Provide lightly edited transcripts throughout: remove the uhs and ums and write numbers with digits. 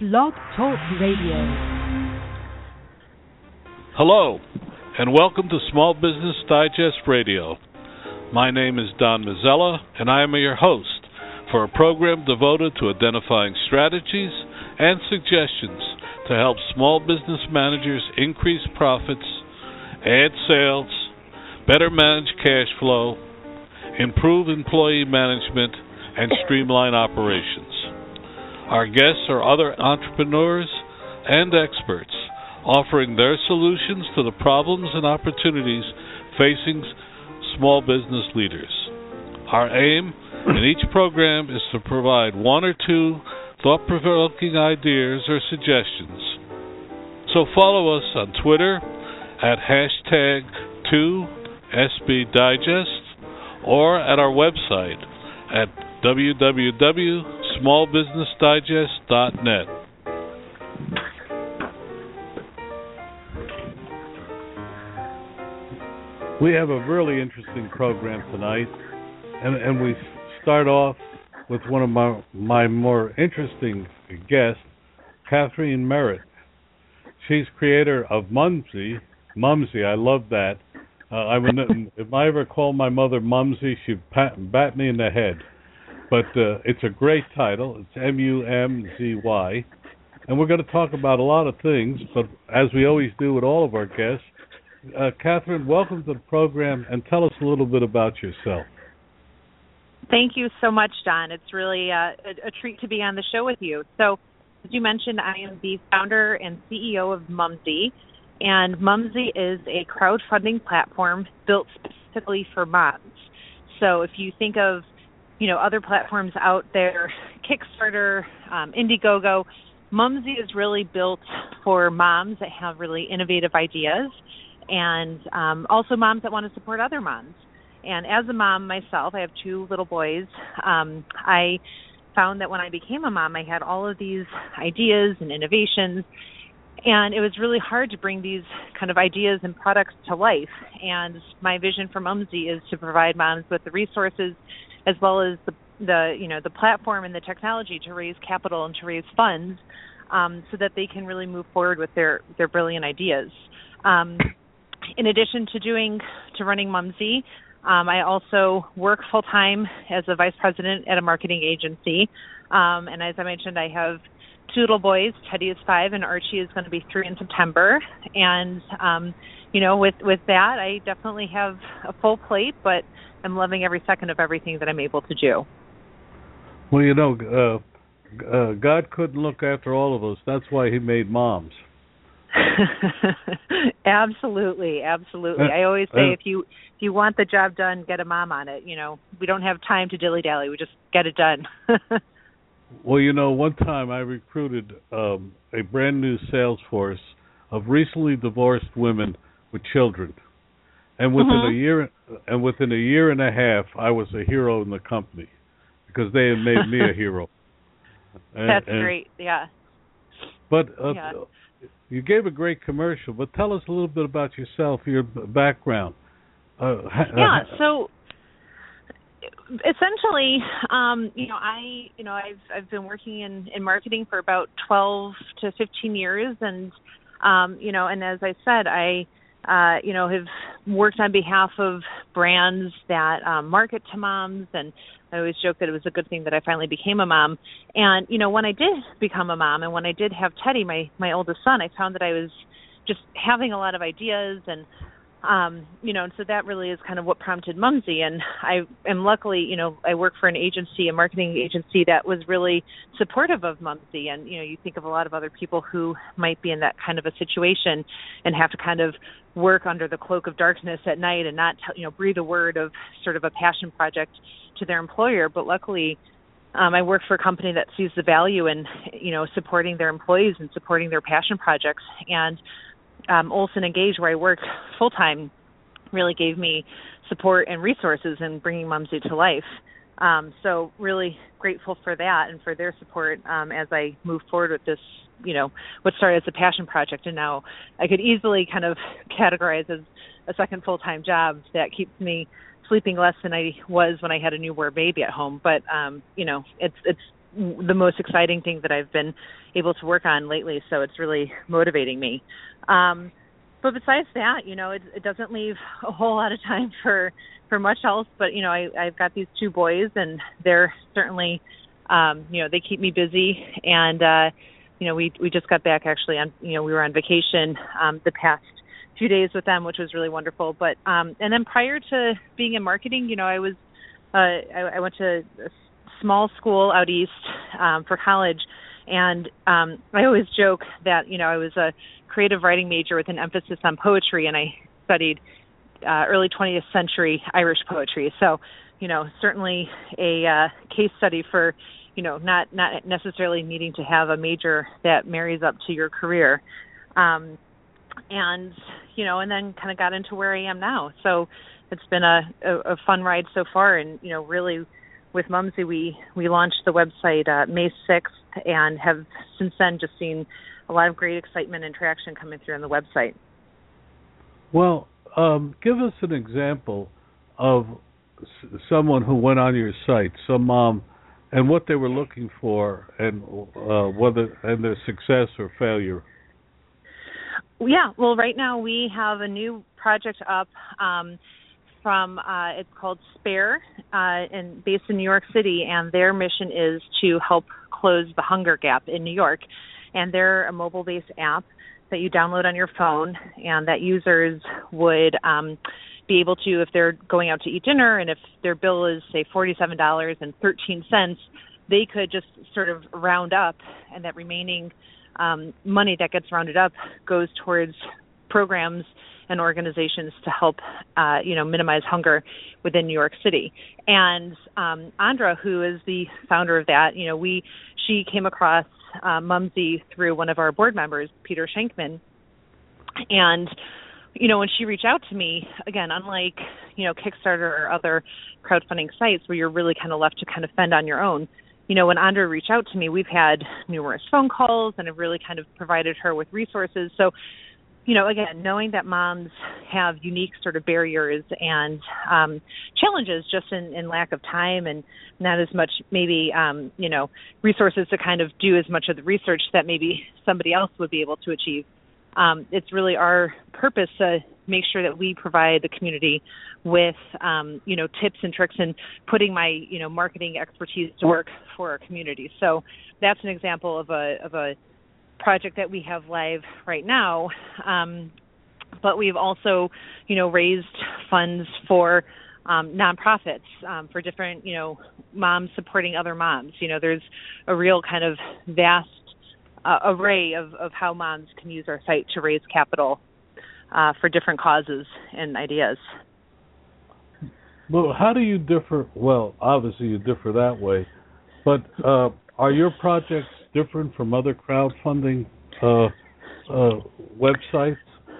Blog Talk Radio. Hello, and welcome to Small Business Digest Radio. My name is Don Mazzella, and I am your host for a program devoted to identifying strategies and suggestions to help small business managers increase profits, add sales, better manage cash flow, improve employee management, and streamline operations. Our guests are other entrepreneurs and experts offering their solutions to the problems and opportunities facing small business leaders. Our aim in each program is to provide one or two thought-provoking ideas or suggestions. So follow us on Twitter at hashtag 2SBDigest or at our website at www.smallbusinessdigest.net. We have a really interesting program tonight, and we start off with one of my more interesting guests, Catherine Merritt. She's creator of Mumsy. Mumsy, I love that. If I ever call my mother Mumsy, she'd bat me in the head. But it's a great title. It's M-U-M-Z-Y. And we're going to talk about a lot of things, but as we always do with all of our guests, Catherine, welcome to the program, and tell us a little bit about yourself. Thank you so much, Don. It's really a treat to be on the show with you. So, as you mentioned, I am the founder and CEO of Mumsy, and Mumsy is a crowdfunding platform built specifically for moms. So if you think of, other platforms out there, Kickstarter, Indiegogo, Mumsy is really built for moms that have really innovative ideas and also moms that want to support other moms. And as a mom myself, I have two little boys. I found that when I became a mom, I had all of these ideas and innovations, and it was really hard to bring these kind of ideas and products to life. And my vision for Mumsy is to provide moms with the resources as well as the platform and the technology to raise capital and to raise funds so that they can really move forward with their brilliant ideas. In addition to running Mumsy, I also work full-time as a vice president at a marketing agency. And as I mentioned, I have two little boys. Teddy is 5 and Archie is going to be 3 in September. And, with that, I definitely have a full plate, but I'm loving every second of everything that I'm able to do. Well, God couldn't look after all of us. That's why he made moms. Absolutely. I always say if you want the job done, get a mom on it. We don't have time to dilly-dally. We just get it done. Well, one time I recruited a brand new sales force of recently divorced women with children, and within a year and a half, I was a hero in the company because they had made me a hero. That's great. Yeah. But you gave a great commercial, but tell us a little bit about yourself, your background. So essentially, I've been working in marketing for about 12 to 15 years, and and as I said, I have worked on behalf of brands that market to moms, and I always joke that it was a good thing that I finally became a mom. And, when I did become a mom and when I did have Teddy, my oldest son, I found that I was just having a lot of ideas and, and so that really is kind of what prompted Mumsy. And I am luckily, I work for a marketing agency that was really supportive of Mumsy. And, you think of a lot of other people who might be in that kind of a situation and have to kind of work under the cloak of darkness at night and not, breathe a word of sort of a passion project to their employer. But luckily, I work for a company that sees the value in, supporting their employees and supporting their passion projects. And Olson & Gage, where I work full-time, really gave me support and resources in bringing Mumsy to life. So really grateful for that and for their support as I move forward with this, what started as a passion project, and now I could easily kind of categorize as a second full-time job that keeps me sleeping less than I was when I had a newborn baby at home. But, it's the most exciting thing that I've been able to work on lately. So it's really motivating me. But besides that, it doesn't leave a whole lot of time for much else. But, I've got these two boys, and they're certainly, they keep me busy. And, we just got back actually on, we were on vacation the past few days with them, which was really wonderful. But, and then prior to being in marketing, I went to a small school out east for college. And I always joke that, I was a creative writing major with an emphasis on poetry, and I studied early 20th century Irish poetry. So, certainly a case study for, not necessarily needing to have a major that marries up to your career. And then kind of got into where I am now. So it's been a fun ride so far. And, really with Mumsy, we launched the website May 6th and have since then just seen a lot of great excitement and traction coming through on the website. Well, give us an example of someone who went on your site, some mom, and what they were looking for, and their success or failure. Yeah, well, right now we have a new project up it's called Spare, and based in New York City, and their mission is to help close the hunger gap in New York. And they're a mobile-based app that you download on your phone, and that users would be able to, if they're going out to eat dinner, and if their bill is, say, $47.13, they could just sort of round up, and that remaining money that gets rounded up goes towards programs and organizations to help, minimize hunger within New York City. And Andra, who is the founder of that, she came across Mumsy through one of our board members, Peter Shankman. And, when she reached out to me, again, unlike, Kickstarter or other crowdfunding sites where you're really kind of left to kind of fend on your own, when Andra reached out to me, we've had numerous phone calls and have really kind of provided her with resources. So, again, knowing that moms have unique sort of barriers and challenges just in lack of time and not as much maybe, resources to kind of do as much of the research that maybe somebody else would be able to achieve. It's really our purpose to make sure that we provide the community with, tips and tricks and putting my, marketing expertise to work for our community. So that's an example of a project that we have live right now. But we've also, raised funds for nonprofits, for different, moms supporting other moms. There's a real kind of vast array of how moms can use our site to raise capital for different causes and ideas. Well, how do you differ? Well, obviously you differ that way, but are your projects different from other crowdfunding websites?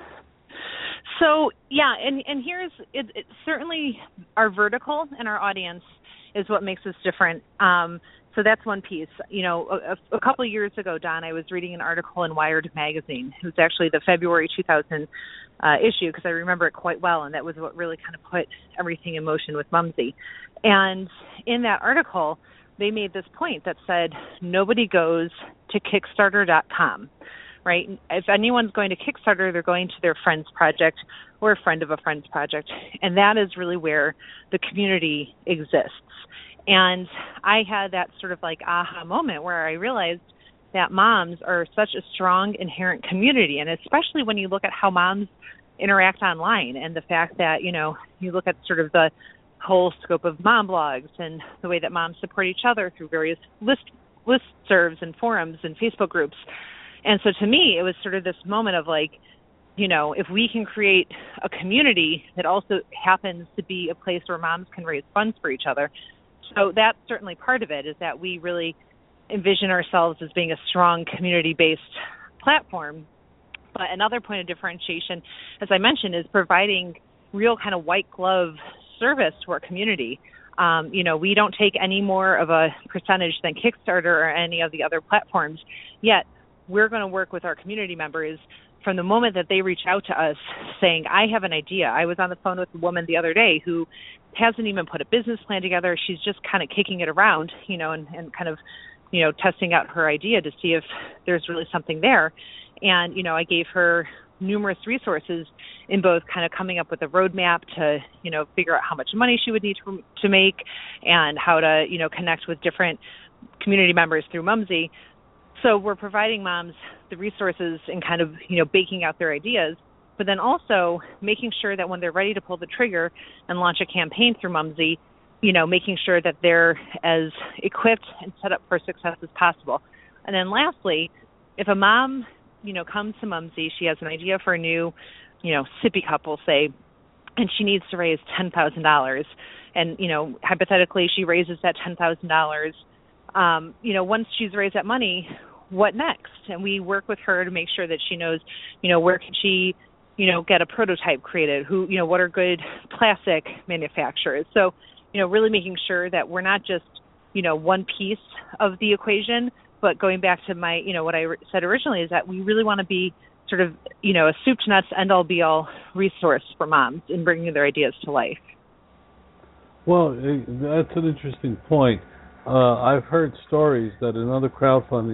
So, yeah, and here's it certainly our vertical and our audience is what makes us different. So that's one piece. A couple of years ago, Don, I was reading an article in Wired magazine. It was actually the February 2000 issue, because I remember it quite well, and that was what really kind of put everything in motion with Mumsy. And in that article, they made this point that said, nobody goes to Kickstarter.com, right? If anyone's going to Kickstarter, they're going to their friend's project or a friend of a friend's project. And that is really where the community exists. And I had that sort of like aha moment where I realized that moms are such a strong inherent community. And especially when you look at how moms interact online and the fact that, you look at sort of the whole scope of mom blogs and the way that moms support each other through various listservs and forums and Facebook groups. And so to me, it was sort of this moment of like, if we can create a community that also happens to be a place where moms can raise funds for each other. So that's certainly part of it, is that we really envision ourselves as being a strong community-based platform. But another point of differentiation, as I mentioned, is providing real kind of white glove service to our community. We don't take any more of a percentage than Kickstarter or any of the other platforms, yet we're going to work with our community members from the moment that they reach out to us saying, I have an idea. I was on the phone with a woman the other day who hasn't even put a business plan together. She's just kind of kicking it around, and kind of testing out her idea to see if there's really something there. And, I gave her numerous resources in both kind of coming up with a roadmap to, figure out how much money she would need to make and how to, connect with different community members through Mumsy. So we're providing moms the resources and kind of, baking out their ideas, but then also making sure that when they're ready to pull the trigger and launch a campaign through Mumsy, making sure that they're as equipped and set up for success as possible. And then lastly, if a mom, comes to Mumsy, she has an idea for a new, sippy cup, we'll say, and she needs to raise $10,000. And, hypothetically, she raises that $10,000. Once she's raised that money, what next? And we work with her to make sure that she knows, where can she, get a prototype created? What are good plastic manufacturers? So, really making sure that we're not just, one piece of the equation, but going back to my, what I said originally is that we really want to be sort of, a soup to nuts, end-all, be-all resource for moms in bringing their ideas to life. Well, that's an interesting point. I've heard stories that in other crowdfunding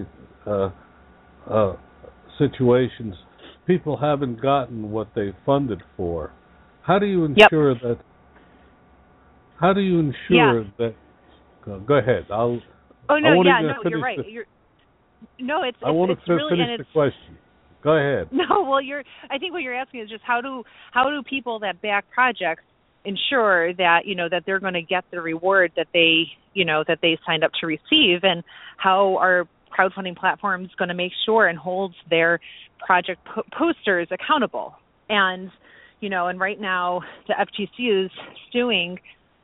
situations, people haven't gotten what they funded for. How do you ensure that? How do you ensure that? Go ahead. You're right. I want to finish the question. Go ahead. No, well, I think what you're asking is just how do people that back projects ensure that that they're going to get the reward that they that they signed up to receive, and how are crowdfunding platforms going to make sure and hold their project posters accountable? And and right now the FTC is suing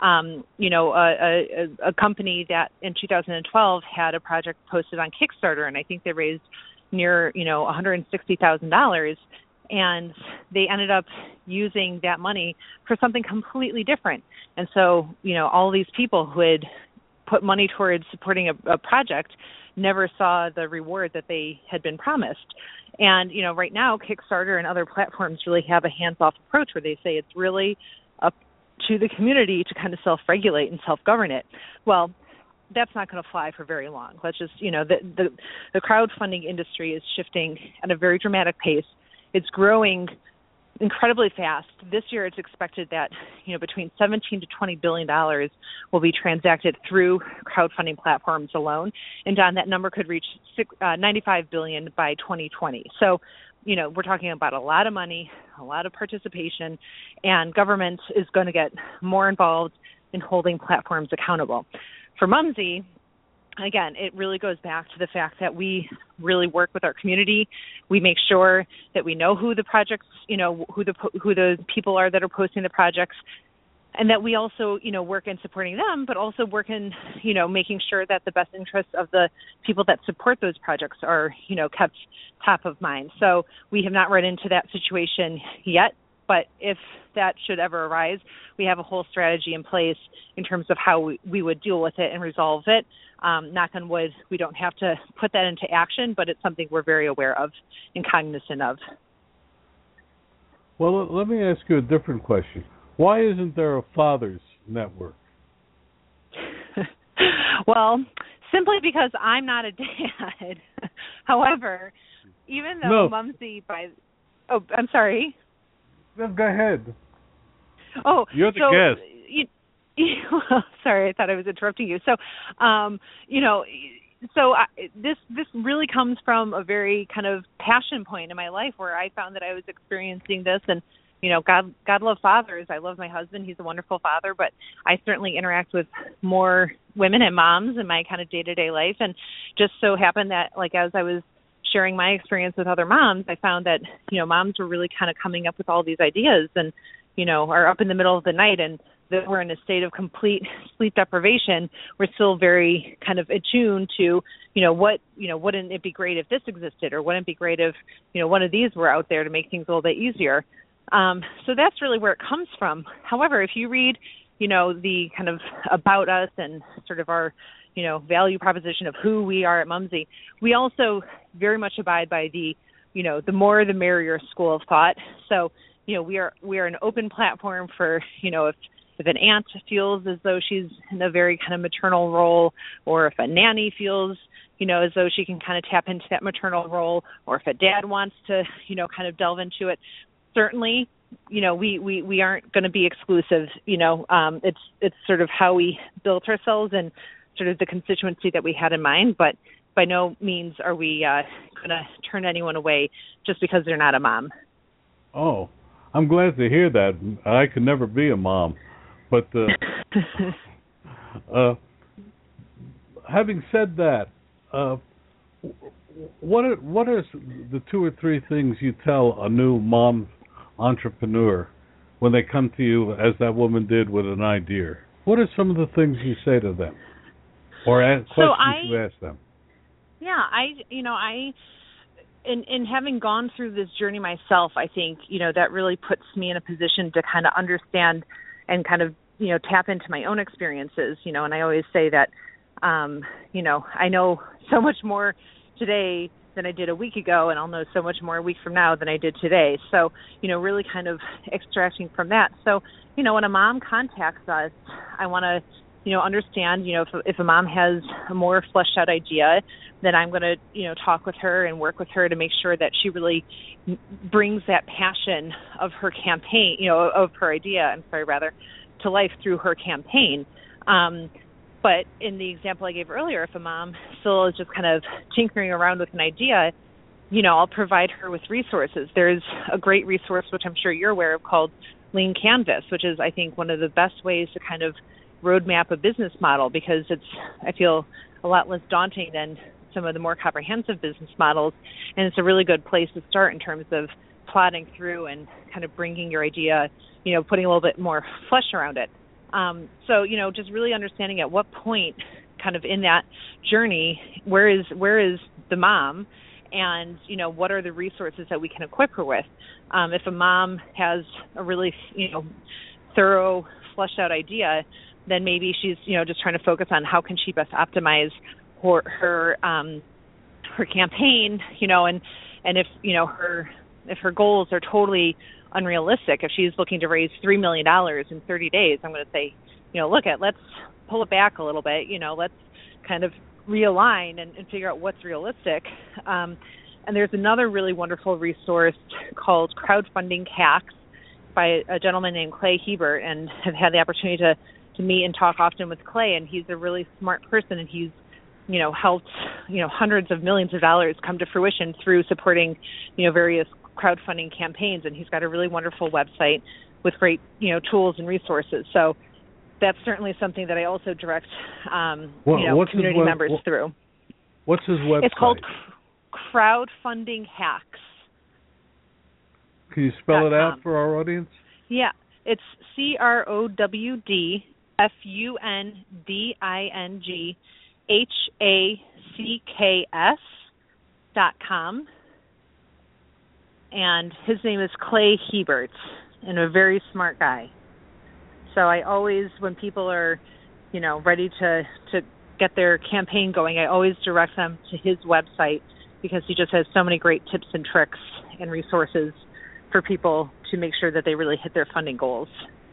a company that in 2012 had a project posted on Kickstarter, and I think they raised near $160,000, and they ended up using that money for something completely different. And so all these people who had put money towards supporting a project never saw the reward that they had been promised. And right now Kickstarter and other platforms really have a hands-off approach where they say it's really up to the community to kind of self-regulate and self-govern it. Well, that's not going to fly for very long. Let's just, the crowdfunding industry is shifting at a very dramatic pace. It's growing incredibly fast. This year it's expected that, between $17 to $20 billion will be transacted through crowdfunding platforms alone. And Don, that number could reach $95 billion by 2020. So, we're talking about a lot of money, a lot of participation, and government is going to get more involved in holding platforms accountable. For Mumsy, again, it really goes back to the fact that we really work with our community. We make sure that we know who the projects, who the people are that are posting the projects, and that we also, work in supporting them, but also work in, making sure that the best interests of the people that support those projects are, kept top of mind. So we have not run into that situation yet, but if that should ever arise, we have a whole strategy in place in terms of how we would deal with it and resolve it. Knock on wood, we don't have to put that into action, but it's something we're very aware of and cognizant of. Well, let me ask you a different question. Why isn't there a father's network? Well, simply because I'm not a dad. However, even though Mumsy I'm sorry. No, go ahead. Oh, you're the guest. Sorry, I thought I was interrupting you. So, this really comes from a very kind of passion point in my life where I found that I was experiencing this, and God love fathers. I love my husband; he's a wonderful father. But I certainly interact with more women and moms in my kind of day-to-day life, and just so happened that, like, as I was sharing my experience with other moms, I found that moms were really kind of coming up with all these ideas, and are up in the middle of the night and that we're in a state of complete sleep deprivation. We're still very kind of attuned to, wouldn't it be great if this existed, or wouldn't it be great if, one of these were out there to make things a little bit easier. So that's really where it comes from. However, if you read, the kind of about us and sort of our, value proposition of who we are at Mumsy, we also very much abide by the, the more the merrier school of thought. So, we are an open platform for, if an aunt feels as though she's in a very kind of maternal role, or if a nanny feels, as though she can kind of tap into that maternal role, or if a dad wants to, kind of delve into it. Certainly, we aren't going to be exclusive. It's sort of how we built ourselves and sort of the constituency that we had in mind, but by no means are we going to turn anyone away just because they're not a mom. Oh, I'm glad to hear that. I could never be a mom. But having said that, what are the 2 or 3 things you tell a new mom entrepreneur when they come to you, as that woman did, with an idea? What are some of the things you say to them, or questions you ask them? Yeah, in having gone through this journey myself, I think, that really puts me in a position to kind of understand and kind of, tap into my own experiences, and I always say that, I know so much more today than I did a week ago, and I'll know so much more a week from now than I did today. So, really kind of extracting from that. So, when a mom contacts us, I want to, understand, if a mom has a more fleshed out idea, then I'm going to, talk with her and work with her to make sure that she really brings that passion of her campaign, of her idea, to life through her campaign. But in the example I gave earlier, if a mom still is just kind of tinkering around with an idea, I'll provide her with resources. There's a great resource, which I'm sure you're aware of, called Lean Canvas, which is, I think, one of the best ways to kind of roadmap a business model, because it's, I feel, a lot less daunting than some of the more comprehensive business models. And it's a really good place to start in terms of plotting through and kind of bringing your idea, putting a little bit more flesh around it. So, just really understanding at what point kind of in that journey, where is the mom, and, what are the resources that we can equip her with. If a mom has a really, thorough, fleshed out idea, then maybe she's, just trying to focus on how can she best optimize her campaign, and if, if her goals are totally unrealistic, if she's looking to raise $3 million in 30 days, I'm going to say, let's pull it back a little bit, let's kind of realign and figure out what's realistic. And there's another really wonderful resource called Crowdfunding Hacks by a gentleman named Clay Hebert, and have had the opportunity to meet and talk often with Clay, and he's a really smart person, and he's helped hundreds of millions of dollars come to fruition through supporting various crowdfunding campaigns, and he's got a really wonderful website with great tools and resources. So that's certainly something that I also direct community members through. What's his website? It's called Crowdfunding Hacks. Can you spell it out for our audience? Yeah, it's CrowdfundingHacks.com. And his name is Clay Hebert, and a very smart guy. So I always, when people are, ready to get their campaign going, I always direct them to his website, because he just has so many great tips and tricks and resources for people to make sure that they really hit their funding goals.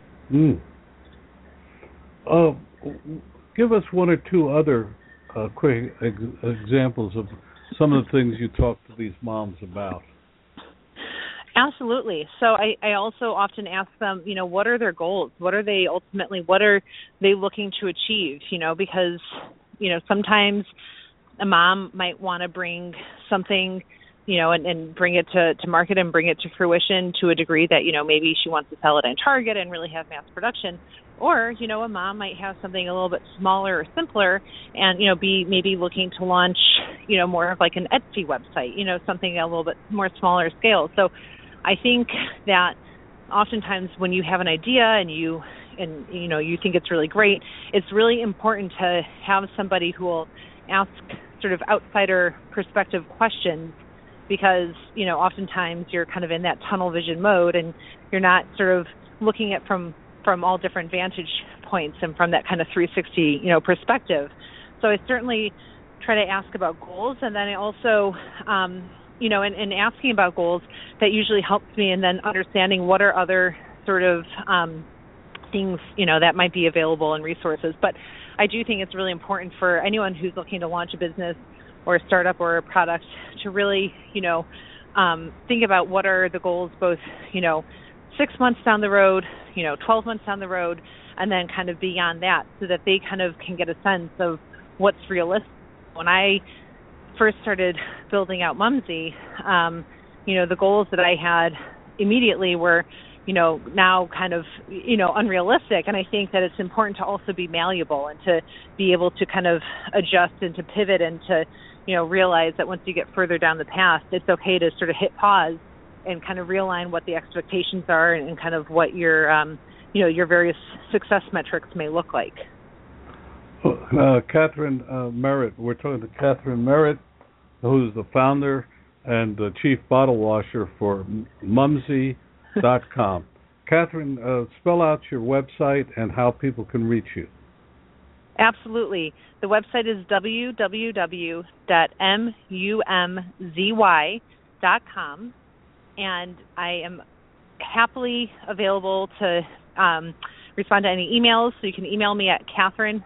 Give us 1 or 2 other quick examples of some of the things you talk to these moms about. Absolutely. So I also often ask them, what are their goals? What are they looking to achieve? Because, sometimes a mom might want to bring something, and bring it to market and bring it to fruition to a degree that, maybe she wants to sell it in Target and really have mass production. Or, a mom might have something a little bit smaller or simpler and, be maybe looking to launch, more of like an Etsy website, something a little bit more smaller scale. So I think that oftentimes when you have an idea and you think it's really great, it's really important to have somebody who will ask sort of outsider perspective questions, because, oftentimes you're kind of in that tunnel vision mode and you're not sort of looking at from all different vantage points and from that kind of 360, perspective. So I certainly try to ask about goals, and then I also, in asking about goals, that usually helps me in then understanding what are other sort of things, that might be available and resources. But I do think it's really important for anyone who's looking to launch a business or a startup or a product to really, think about what are the goals, both, 6 months down the road, 12 months down the road, and then kind of beyond that, so that they kind of can get a sense of what's realistic. When I first started building out Mumsy, the goals that I had immediately were, now kind of, unrealistic. And I think that it's important to also be malleable and to be able to kind of adjust and to pivot and to, realize that once you get further down the path, it's okay to sort of hit pause and kind of realign what the expectations are and kind of what your various success metrics may look like. Catherine Merritt, we're talking to Catherine Merritt, who's the founder and the chief bottle washer for Mumsy.com. Catherine, spell out your website and how people can reach you. Absolutely. The website is www.mumzy.com, and I am happily available to respond to any emails. So you can email me at Catherine,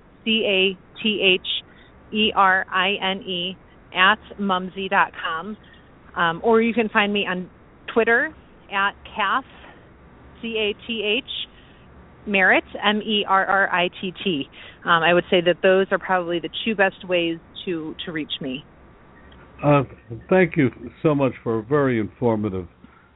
CATHERINE, @mumsy.com. Or you can find me on Twitter at Cath, CATH, Merritt, MERRITT. I would say that those are probably the two best ways to reach me. Thank you so much for a very informative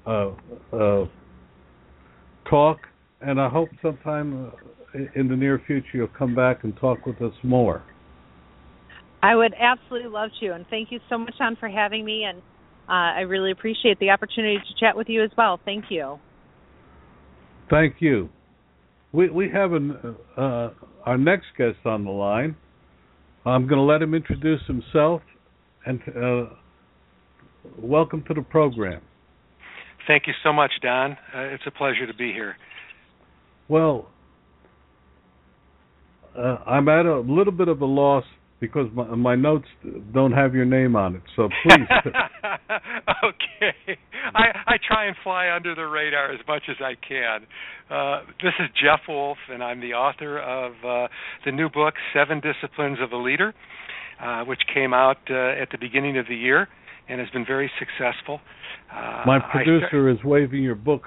talk, and I hope sometime in the near future you'll come back and talk with us more. I would absolutely love to, and thank you so much, Don, for having me, and I really appreciate the opportunity to chat with you as well. Thank you. Thank you. We have our next guest on the line. I'm going to let him introduce himself, and welcome to the program. Thank you so much, Don. It's a pleasure to be here. Well, I'm at a little bit of a loss because my notes don't have your name on it, so please. Okay. I try and fly under the radar as much as I can. This is Jeff Wolf, and I'm the author of the new book, 7 Disciplines of a Leader, which came out at the beginning of the year and has been very successful. My producer is waving your book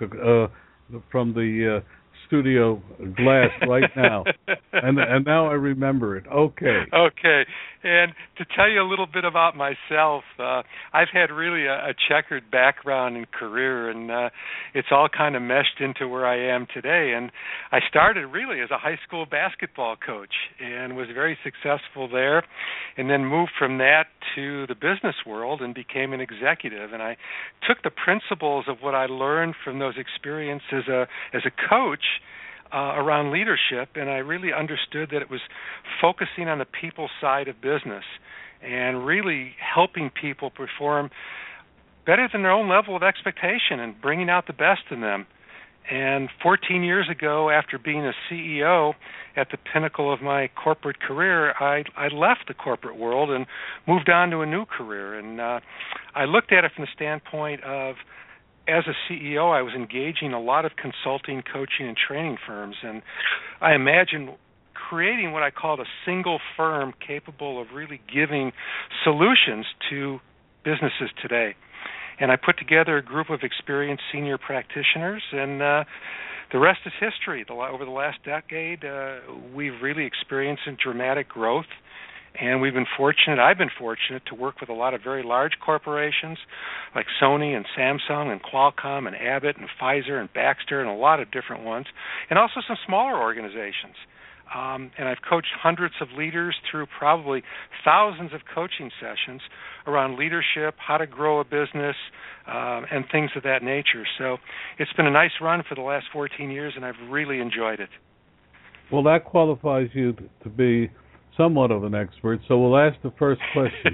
from the studio glass right now, and now I remember it. Okay. Okay, and to tell you a little bit about myself, I've had really a checkered background and career, and it's all kind of meshed into where I am today. And I started really as a high school basketball coach and was very successful there, and then moved from that to the business world and became an executive. And I took the principles of what I learned from those experiences as a coach around leadership, and I really understood that it was focusing on the people side of business and really helping people perform better than their own level of expectation and bringing out the best in them. And 14 years ago, after being a CEO at the pinnacle of my corporate career, I left the corporate world and moved on to a new career. And I looked at it from the standpoint of, as a CEO, I was engaging a lot of consulting, coaching, and training firms, and I imagined creating what I called a single firm capable of really giving solutions to businesses today. And I put together a group of experienced senior practitioners, and the rest is history. Over the last decade, we've really experienced some dramatic growth. And I've been fortunate to work with a lot of very large corporations like Sony and Samsung and Qualcomm and Abbott and Pfizer and Baxter and a lot of different ones, and also some smaller organizations. And I've coached hundreds of leaders through probably thousands of coaching sessions around leadership, how to grow a business, and things of that nature. So it's been a nice run for the last 14 years, and I've really enjoyed it. Well, that qualifies you to be somewhat of an expert, so we'll ask the first question.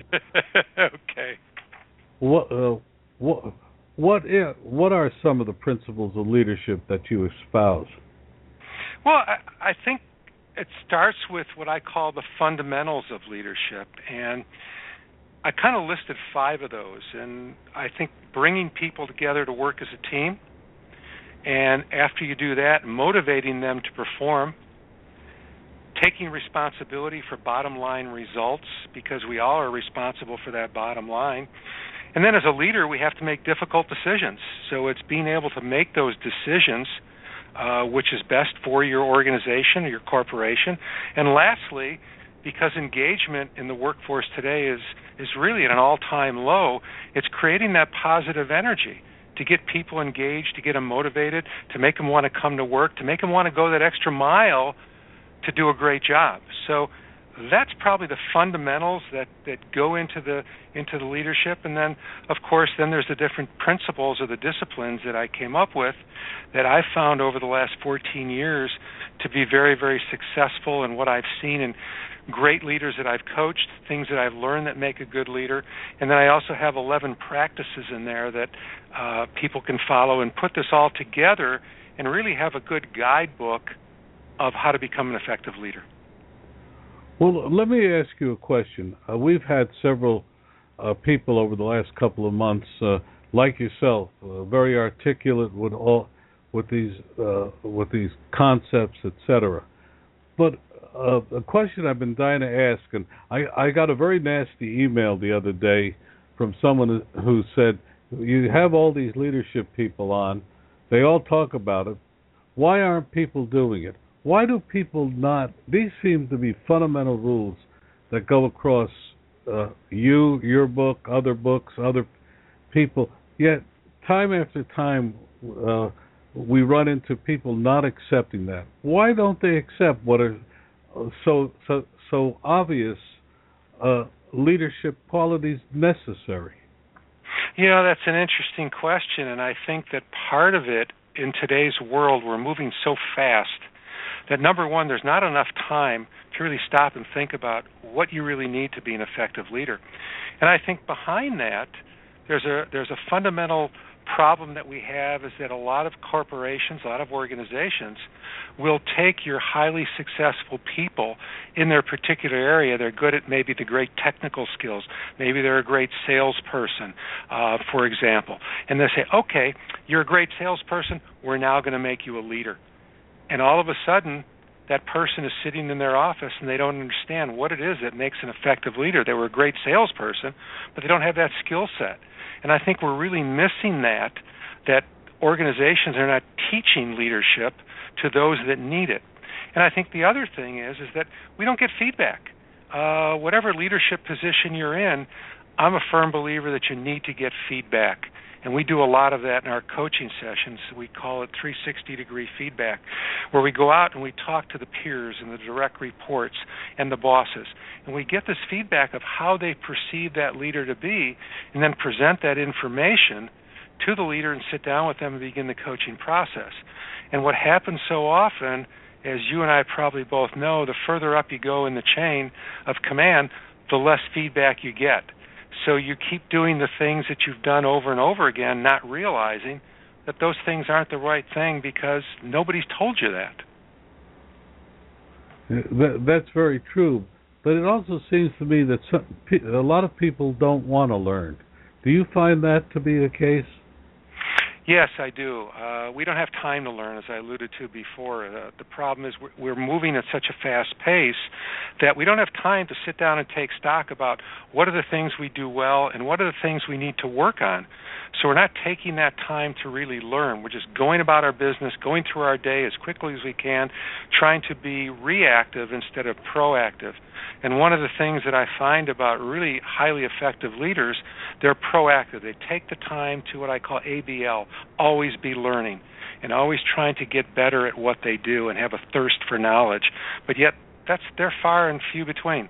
Okay. What are some of the principles of leadership that you espouse? Well, I think it starts with what I call the fundamentals of leadership, and I kind of listed 5 of those. And I think bringing people together to work as a team, And after you do that, motivating them to perform, taking responsibility for bottom line results, because we all are responsible for that bottom line. And then as a leader, we have to make difficult decisions. So it's being able to make those decisions, which is best for your organization or your corporation. And lastly, because engagement in the workforce today is really at an all-time low, it's creating that positive energy to get people engaged, to get them motivated, to make them want to come to work, to make them want to go that extra mile to do a great job. So that's probably the fundamentals that go into the leadership. And then, of course, then there's the different principles or the disciplines that I came up with that I've found over the last 14 years to be very, very successful in what I've seen in great leaders that I've coached, things that I've learned that make a good leader. And then I also have 11 practices in there that people can follow and put this all together and really have a good guidebook of how to become an effective leader. Well, let me ask you a question. We've had several people over the last couple of months, like yourself, very articulate with these concepts, etc. But a question I've been dying to ask, and I got a very nasty email the other day from someone who said, "You have all these leadership people on; they all talk about it. Why aren't people doing it? Why do people not?" These seem to be fundamental rules that go across your book, other books, other people. Yet, time after time, we run into people not accepting that. Why don't they accept what are so obvious leadership qualities necessary? You know, that's an interesting question, and I think that part of it in today's world, we're moving so fast that, number one, there's not enough time to really stop and think about what you really need to be an effective leader. And I think behind that, there's a fundamental problem that we have is that a lot of corporations, a lot of organizations will take your highly successful people in their particular area. They're good at maybe the great technical skills. Maybe they're a great salesperson, for example. And they say, okay, you're a great salesperson. We're now going to make you a leader. And all of a sudden, that person is sitting in their office and they don't understand what it is that makes an effective leader. They were a great salesperson, but they don't have that skill set. And I think we're really missing that organizations are not teaching leadership to those that need it. And I think the other thing is that we don't get feedback. Whatever leadership position you're in, I'm a firm believer that you need to get feedback. And we do a lot of that in our coaching sessions. We call it 360-degree feedback, where we go out and we talk to the peers and the direct reports and the bosses. And we get this feedback of how they perceive that leader to be, and then present that information to the leader and sit down with them and begin the coaching process. And what happens so often, as you and I probably both know, the further up you go in the chain of command, the less feedback you get. So you keep doing the things that you've done over and over again, not realizing that those things aren't the right thing because nobody's told you that. That's very true. But it also seems to me that a lot of people don't want to learn. Do you find that to be the case? Yes, I do. We don't have time to learn, as I alluded to before. The problem is we're moving at such a fast pace that we don't have time to sit down and take stock about what are the things we do well and what are the things we need to work on. So we're not taking that time to really learn. We're just going about our business, going through our day as quickly as we can, trying to be reactive instead of proactive. And one of the things that I find about really highly effective leaders, they're proactive. They take the time to what I call ABL, always be learning, and always trying to get better at what they do and have a thirst for knowledge. But yet, they're far and few between.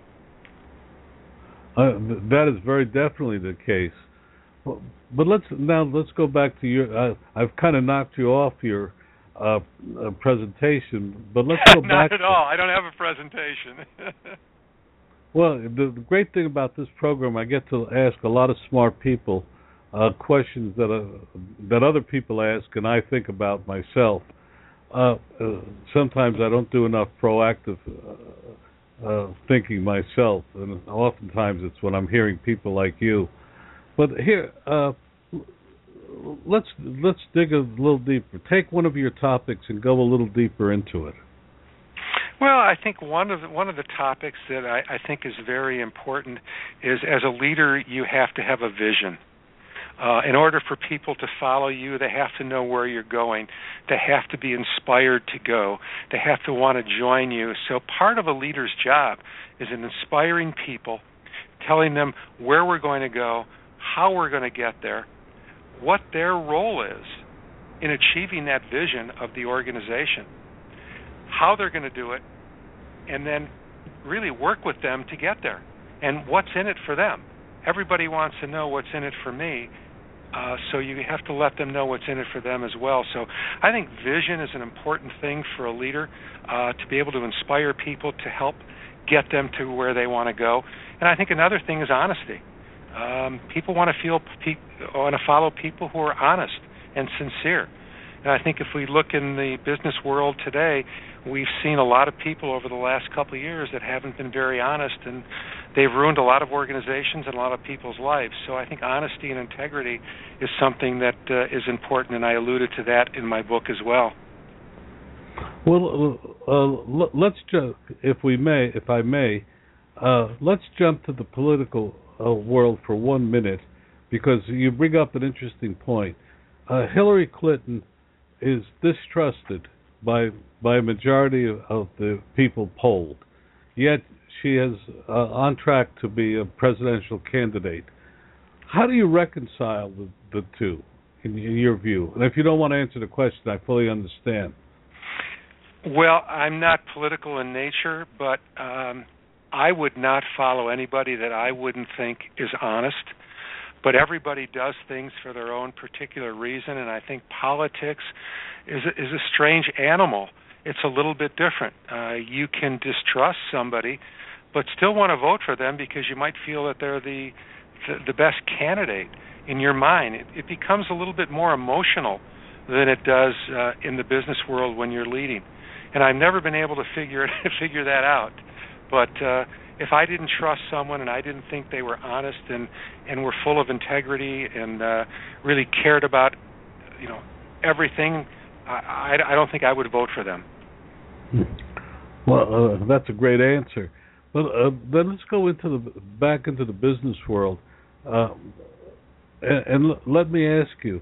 That is very definitely the case. But let's go back to your. I've kind of knocked you off your presentation, but let's go back. Not at all. I don't have a presentation. Well, the great thing about this program, I get to ask a lot of smart people questions that other people ask, and I think about myself. Sometimes I don't do enough proactive thinking myself, and oftentimes it's when I'm hearing people like you. But here, let's dig a little deeper. Take one of your topics and go a little deeper into it. Well, I think one of the topics that I think is very important is, as a leader, you have to have a vision. In order for people to follow you, they have to know where you're going. They have to be inspired to go. They have to want to join you. So part of a leader's job is in inspiring people, telling them where we're going to go, how we're going to get there, what their role is in achieving that vision of the organization, how they're going to do it, and then really work with them to get there, and what's in it for them. Everybody wants to know what's in it for me, so you have to let them know what's in it for them as well. So I think vision is an important thing for a leader, to be able to inspire people to help get them to where they want to go. And I think another thing is honesty. People want to follow people who are honest and sincere. And I think if we look in the business world today, we've seen a lot of people over the last couple of years that haven't been very honest, and they've ruined a lot of organizations and a lot of people's lives. So I think honesty and integrity is something that is important, and I alluded to that in my book as well. Well, let's if I may, let's jump to the political world for 1 minute, because you bring up an interesting point. Hillary Clinton is distrusted by a majority of the people polled, yet she is on track to be a presidential candidate. How do you reconcile the two, in your view? And if you don't want to answer the question, I fully understand. Well, I'm not political in nature, but I would not follow anybody that I wouldn't think is honest. But everybody does things for their own particular reason, and I think politics is a strange animal. It's a little bit different. You can distrust somebody, but still want to vote for them because you might feel that they're the best candidate in your mind. It becomes a little bit more emotional than it does in the business world when you're leading. And I've never been able to figure that out. But if I didn't trust someone and I didn't think they were honest and were full of integrity and really cared about, everything, I don't think I would vote for them. Well, that's a great answer. But then let's go back into the business world, and let me ask you: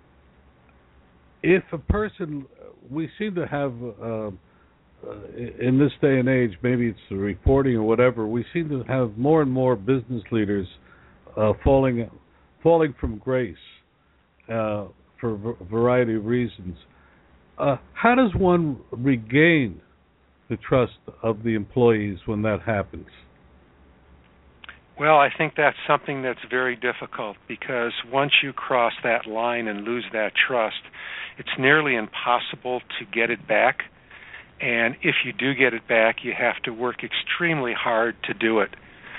if a person, we seem to have. In this day and age, maybe it's the reporting or whatever, we seem to have more and more business leaders falling from grace for a variety of reasons. How does one regain the trust of the employees when that happens? Well, I think that's something that's very difficult, because once you cross that line and lose that trust, it's nearly impossible to get it back. And if you do get it back, you have to work extremely hard to do it.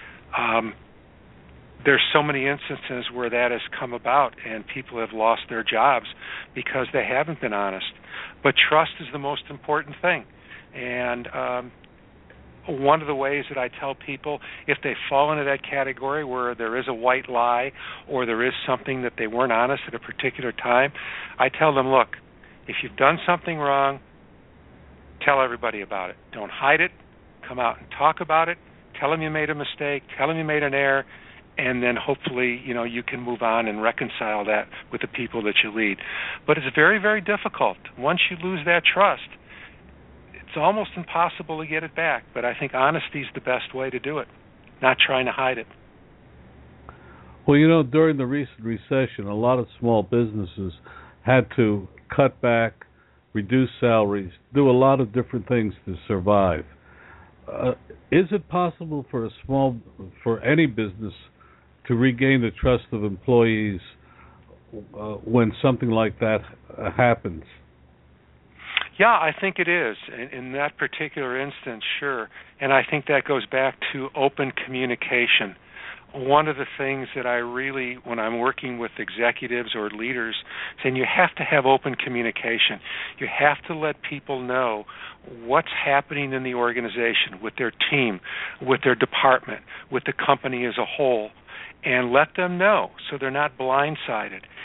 There's so many instances where that has come about and people have lost their jobs because they haven't been honest. But trust is the most important thing. And one of the ways that I tell people, if they fall into that category where there is a white lie or there is something that they weren't honest at a particular time, I tell them, look, if you've done something wrong, tell everybody about it. Don't hide it. Come out and talk about it. Tell them you made a mistake. Tell them you made an error. And then hopefully, you can move on and reconcile that with the people that you lead. But it's very, very difficult. Once you lose that trust, it's almost impossible to get it back. But I think honesty is the best way to do it, not trying to hide it. Well, during the recent recession, a lot of small businesses had to cut back, reduce salaries, do a lot of different things to survive. Is it possible for any business to regain the trust of employees when something like that happens? Yeah, I think it is. In that particular instance, sure. And I think that goes back to open communication. One of the things that I really, when I'm working with executives or leaders, saying you have to have open communication. You have to let people know what's happening in the organization, with their team, with their department, with the company as a whole, and let them know so they're not blindsided.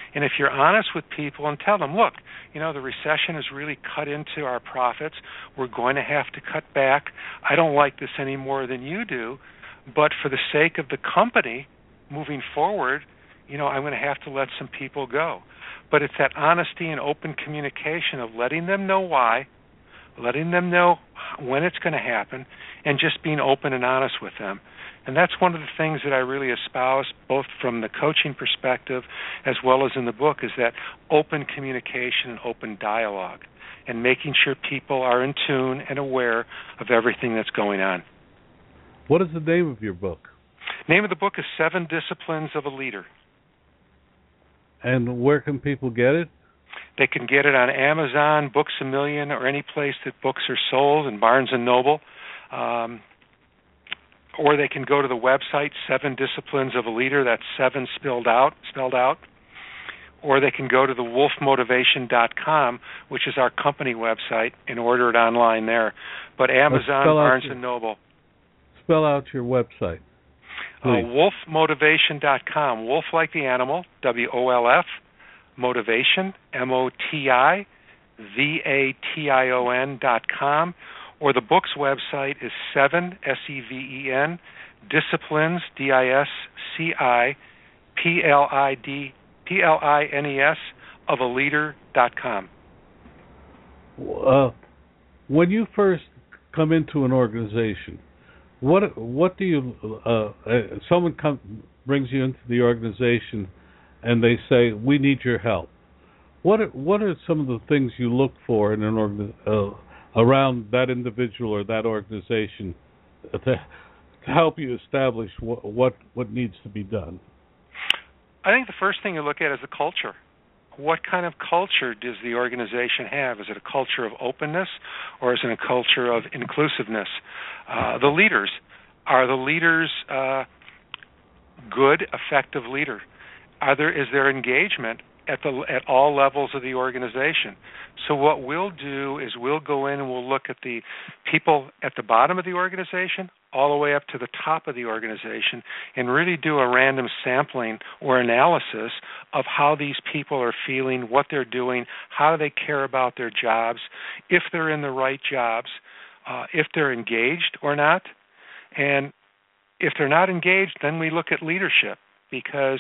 And if you're honest with people and tell them, look, the recession has really cut into our profits. We're going to have to cut back. I don't like this any more than you do, but for the sake of the company moving forward, I'm going to have to let some people go. But it's that honesty and open communication of letting them know why, letting them know when it's going to happen, and just being open and honest with them. And that's one of the things that I really espouse, both from the coaching perspective as well as in the book, is that open communication and open dialogue, and making sure people are in tune and aware of everything that's going on. What is the name of your book? Name of the book is 7 Disciplines of a Leader. And where can people get it? They can get it on Amazon, Books A Million, or any place that books are sold, in Barnes & Noble. Or they can go to the website, 7 Disciplines of a Leader, that's 7 spelled out. Or they can go to the wolfmotivation.com, which is our company website, and order it online there. But Amazon, Barnes & Noble. Spell out your website. Wolfmotivation.com. Wolf like the animal, WOLF, motivation, MOTIVATION.com. Or the book's website is 7, SEVEN, Disciplines, DISCIPLINES, of a leader.com. When you first come into an organization, what do you? Someone brings you into the organization, and they say, "We need your help." What are some of the things you look for in an around that individual or that organization to help you establish what needs to be done? I think the first thing you look at is the culture. What kind of culture does the organization have? Is it a culture of openness, or is it a culture of inclusiveness? The leaders. Are the leaders good, effective leader? Is there engagement at all levels of the organization? So what we'll do is we'll go in and we'll look at the people at the bottom of the organization all the way up to the top of the organization, and really do a random sampling or analysis of how these people are feeling, what they're doing, how they care about their jobs, if they're in the right jobs, if they're engaged or not. And if they're not engaged, then we look at leadership, because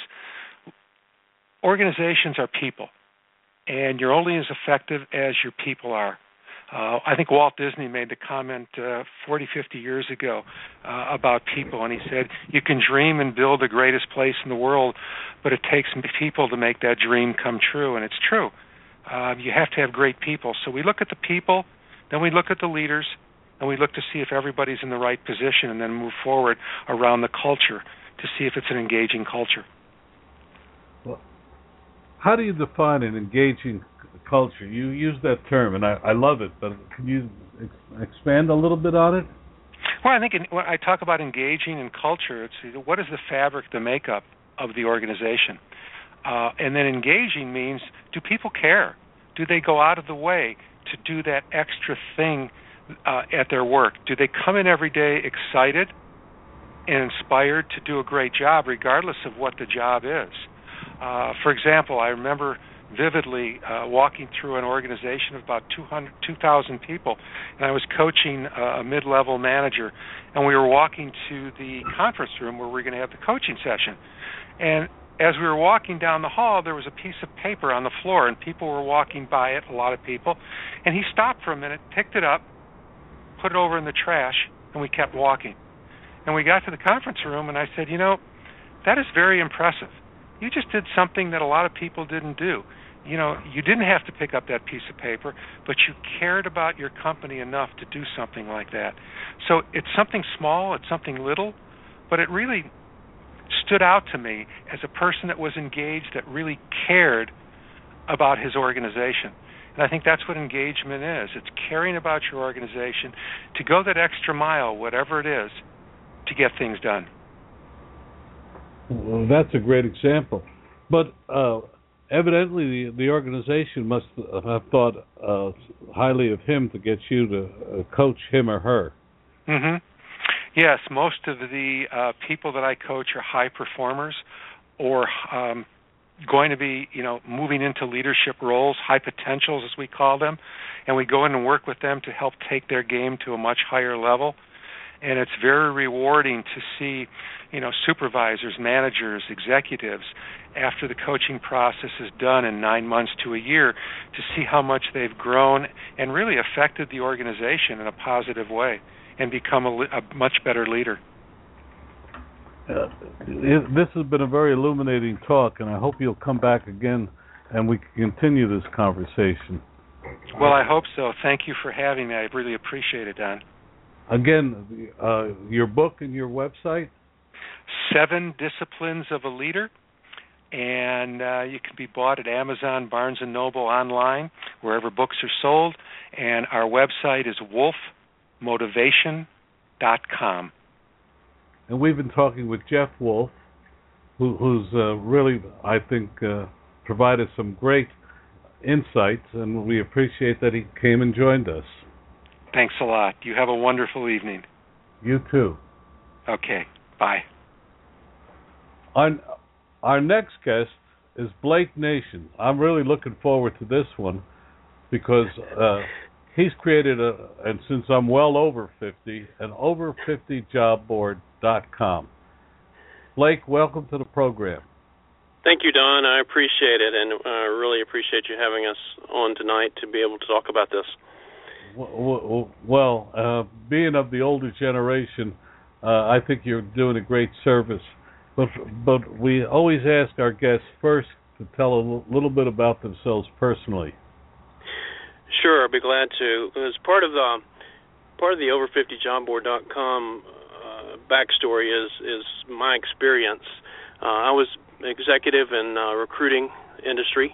organizations are people, and you're only as effective as your people are. I think Walt Disney made the comment 40, 50 years ago about people, and he said, you can dream and build the greatest place in the world, but it takes people to make that dream come true, and it's true. You have to have great people. So we look at the people, then we look at the leaders, and we look to see if everybody's in the right position, and then move forward around the culture to see if it's an engaging culture. Well, how do you define an engaging culture? You use that term, and I love it, but can you expand a little bit on it? Well, I think when I talk about engaging in culture, it's what is the fabric, the makeup of the organization? And then engaging means, do people care? Do they go out of the way to do that extra thing at their work? Do they come in every day excited and inspired to do a great job, regardless of what the job is? For example, I remember vividly walking through an organization of about 2,000 people, and I was coaching a mid-level manager, and we were walking to the conference room where we were going to have the coaching session. And as we were walking down the hall, there was a piece of paper on the floor, and people were walking by it, a lot of people, and he stopped for a minute, picked it up, put it over in the trash, and we kept walking. And we got to the conference room, and I said, that is very impressive. You just did something that a lot of people didn't do. You didn't have to pick up that piece of paper, but you cared about your company enough to do something like that. So it's something small, it's something little, but it really stood out to me as a person that was engaged, that really cared about his organization. And I think that's what engagement is. It's caring about your organization to go that extra mile, whatever it is, to get things done. Well, that's a great example. But evidently the organization must have thought highly of him to get you to coach him or her. Mm-hmm. Yes, most of the people that I coach are high performers, or going to be, moving into leadership roles, high potentials as we call them, and we go in and work with them to help take their game to a much higher level. And it's very rewarding to see, supervisors, managers, executives, after the coaching process is done in 9 months to a year, to see how much they've grown and really affected the organization in a positive way and become a much better leader. This has been a very illuminating talk, and I hope you'll come back again and we can continue this conversation. Well, I hope so. Thank you for having me. I really appreciate it, Don. Again, your book and your website? 7 Disciplines of a Leader, and you can be bought at Amazon, Barnes & Noble, online, wherever books are sold, and our website is wolfmotivation.com. And we've been talking with Jeff Wolf, who's really, I think, provided some great insights, and we appreciate that he came and joined us. Thanks a lot. You have a wonderful evening. You too. Okay, bye. Our next guest is Blake Nation. I'm really looking forward to this one because he's created, and since I'm well over 50, an over50jobboard.com. Blake, welcome to the program. Thank you, Don. I appreciate it, and I really appreciate you having us on tonight to be able to talk about this. Well, being of the older generation, I think you're doing a great service. But we always ask our guests first to tell a little bit about themselves personally. Sure, I'd be glad to. As part of the over50jobboard.com backstory is my experience. I was executive in recruiting industry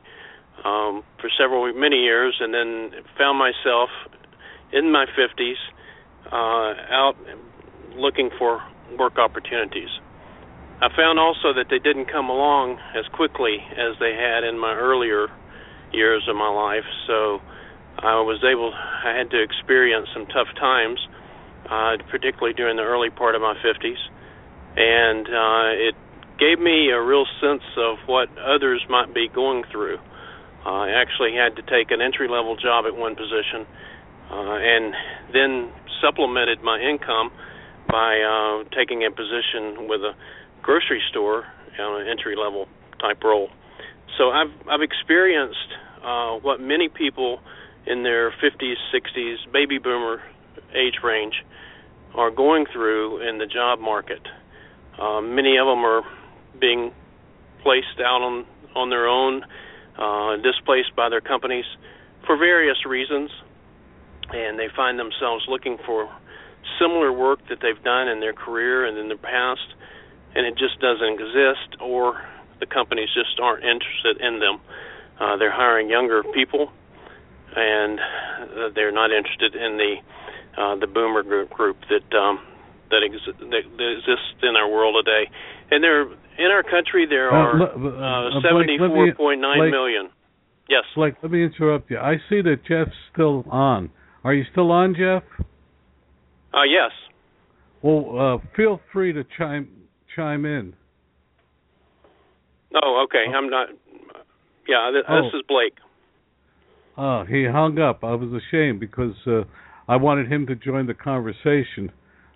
for many years, and then found myself in my 50s out looking for work opportunities. I found also that they didn't come along as quickly as they had in my earlier years of my life, so I had to experience some tough times, particularly during the early part of my 50s, and it gave me a real sense of what others might be going through. I actually had to take an entry-level job at one position, and then supplemented my income by taking a position with a grocery store, an entry-level type role. So I've experienced what many people in their 50s, 60s, baby boomer age range are going through in the job market. Many of them are being placed out on their own, displaced by their companies for various reasons, and they find themselves looking for similar work that they've done in their career and in their past, and it just doesn't exist, or the companies just aren't interested in them. They're hiring younger people, and they're not interested in the boomer group that exists in our world today. And in our country there are 74.9 million. Yes. Blake, let me interrupt you. I see that Jeff's still on. Are you still on, Jeff? Yes. Well, feel free to chime in. Oh, okay. I'm not. Yeah, this is Blake. Oh, he hung up. I was ashamed because I wanted him to join the conversation.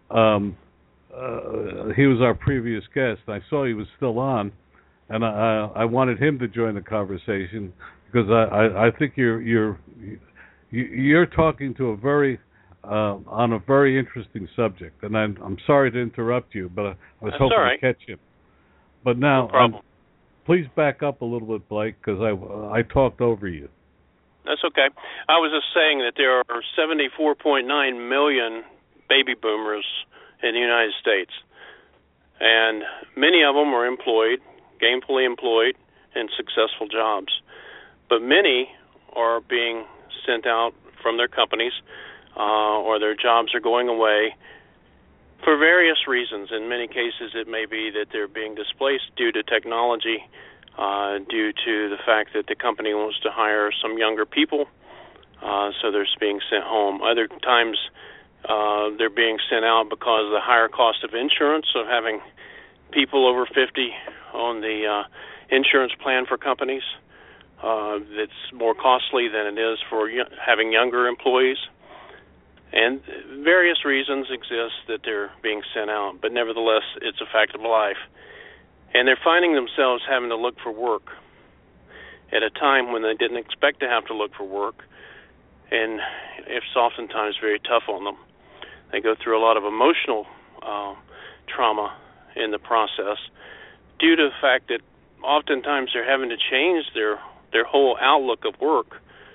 He was our previous guest. I saw he was still on, and I wanted him to join the conversation because I think you're talking to on a very interesting subject, and I'm sorry to interrupt you, but I was hoping to catch you. But now, no problem. Please back up a little bit, Blake, because I talked over you. That's okay. I was just saying that there are 74.9 million baby boomers in the United States, and many of them are employed, gainfully employed, in successful jobs. But many are being sent out from their companies, or their jobs are going away for various reasons. In many cases, it may be that they're being displaced due to technology, due to the fact that the company wants to hire some younger people, so they're being sent home. Other times, they're being sent out because of the higher cost of insurance, of having people over 50 on the insurance plan for companies that's more costly than it is for having younger employees. And various reasons exist that they're being sent out, but nevertheless, it's a fact of life. And they're finding themselves having to look for work at a time when they didn't expect to have to look for work, and it's oftentimes very tough on them. They go through a lot of emotional trauma in the process due to the fact that oftentimes they're having to change their whole outlook of work